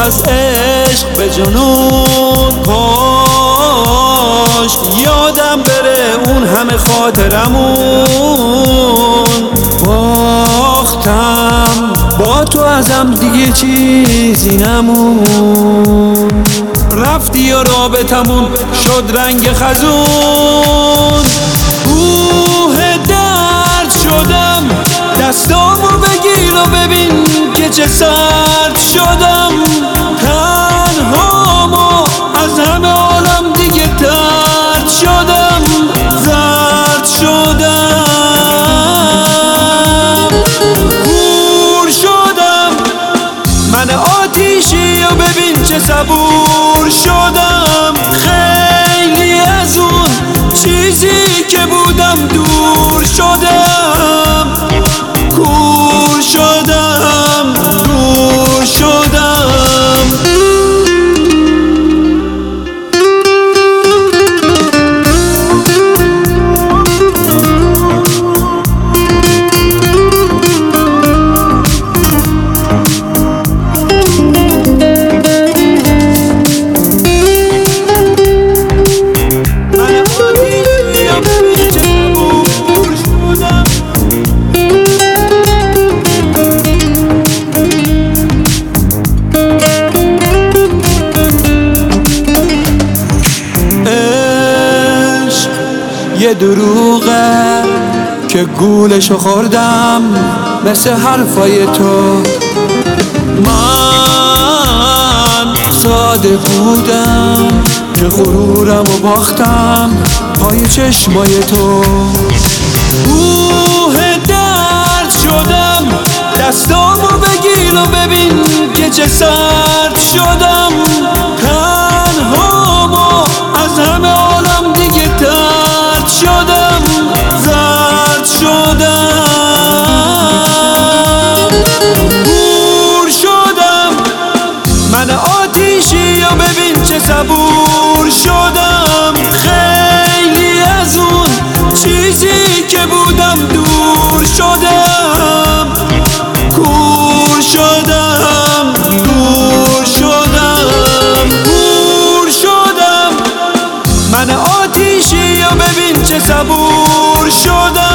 از عشق به جنون، کاش یادم بره اون همه خاطرمون. باختم با تو ازم دیگه چیزی نمون، رفتی و رابطمون شد رنگ خزون. کوه درد شدم، دستامو بگیر و ببین که چه سرد شدم. تنهامو از همه عالم دیگه طرد شدم، زرد شدم، کور شدم. من آتیشی و ببین چه صبور شدم. خیلی از اون چیزی که بودم دور شدم، کور شدم، دور شدم. یه دروغه که گولشو خوردم مثل حرفای تو. من ساده بودم که غرورمو باختم پای چشمای تو. کوه درد شدم، دستامو بگیر و ببین که چه سرد شدم. تنهامو از همه عالم دیگه طرد شدم، زرد شدم، کور شدم. من آتیشی و ببین چه صبور شدم. خیلی از اون چیزی که بودم دور شدم، کور شدم، دور شدم، کور شدم. من آتیشی و ببین چه صبور شدم.